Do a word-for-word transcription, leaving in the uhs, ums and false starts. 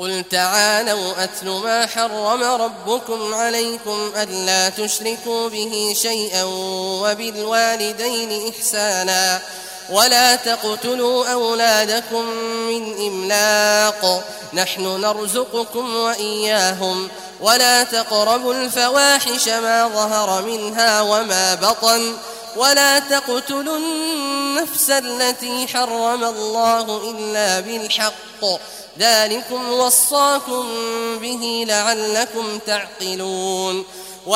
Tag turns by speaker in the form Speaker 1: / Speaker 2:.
Speaker 1: قل تعالوا أتل ما حرم ربكم عليكم ألا تشركوا به شيئا وبالوالدين إحسانا ولا تقتلوا أولادكم من إملاق نحن نرزقكم وإياهم ولا تقربوا الفواحش ما ظهر منها وما بطن ولا تقتلوا النفس التي حرم الله إلا بالحق ذلكم وصاكم به لعلكم تعقلون